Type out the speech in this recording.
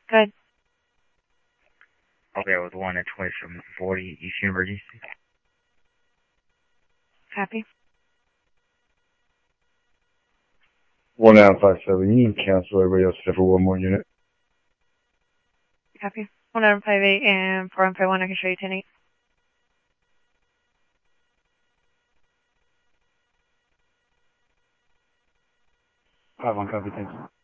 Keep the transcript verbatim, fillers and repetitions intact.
Good. I'll be out with one at twenty-seven forty East University. Copy. one nine five seven, you can cancel everybody else except for one more unit. Copy. one nine five eight and four one five one, I can show you ten eight. five one copy, thanks.